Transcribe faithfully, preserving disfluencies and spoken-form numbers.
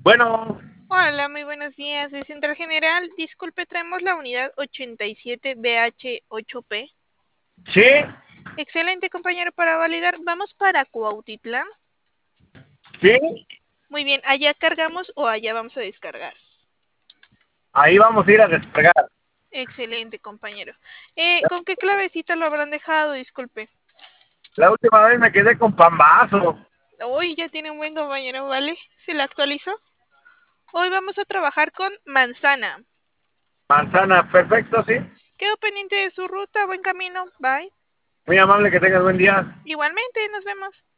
Bueno, Hola, muy buenos días. De Central General, disculpe, traemos la unidad ochenta y siete B H ocho P. sí, Excelente, compañero, para validar. Vamos para Cuautitlán. sí, Muy bien, ¿allá cargamos o allá vamos a descargar? ahí vamos a ir a despegar. Excelente, compañero. Eh, ¿con qué clavecita lo habrán dejado? Disculpe. La última vez me quedé con pambazo. Uy, ya tiene un buen compañero, ¿vale? ¿Se lo actualizó? Hoy vamos a trabajar con manzana. Manzana, perfecto, sí. Quedo pendiente de su ruta. Buen camino. Bye. Muy amable, que tengas buen día. Igualmente, nos vemos.